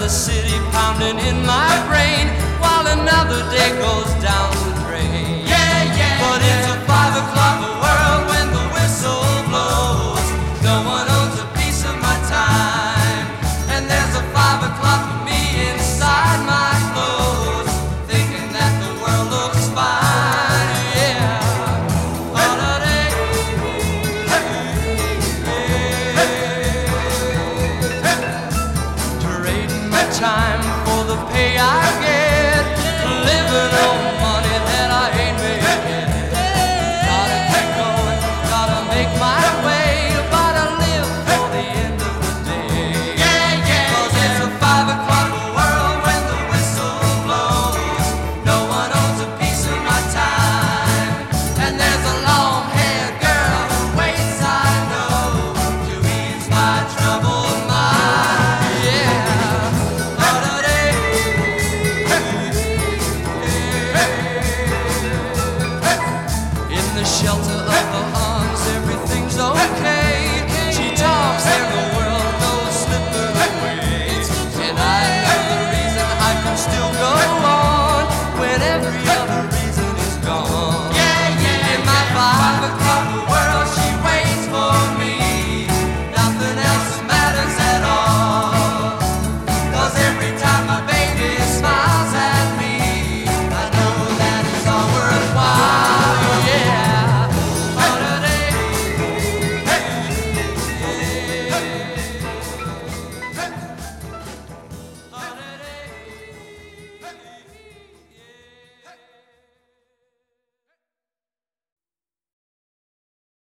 city pounding in my brain while another day goes down the drain. Yeah, yeah. But it's a 5 o'clock world when the whistle blows. No one owns a piece of my time, and there's a 5 o'clock for me inside my clothes, thinking that the world looks fine. Yeah. Holiday. Trading my time for the pay I get, living on